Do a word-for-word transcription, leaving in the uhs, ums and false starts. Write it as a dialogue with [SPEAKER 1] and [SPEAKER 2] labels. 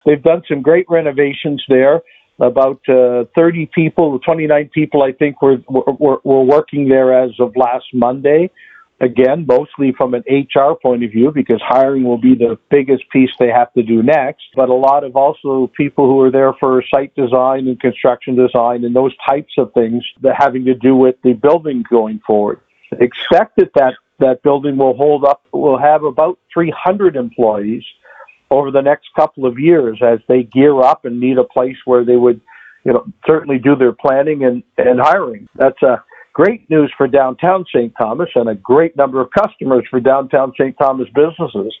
[SPEAKER 1] They've done some great renovations there. About uh, thirty people, twenty-nine people, I think, were, were were working there as of last Monday. Again, mostly from an H R point of view, because hiring will be the biggest piece they have to do next. But a lot of also people who are there for site design and construction design and those types of things that having to do with the building going forward. Expect that that, that building will hold up, will have about three hundred employees over the next couple of years as they gear up and need a place where they would, you know, certainly do their planning and, and hiring. That's a great news for downtown Saint Thomas and a great number of customers for downtown Saint Thomas businesses.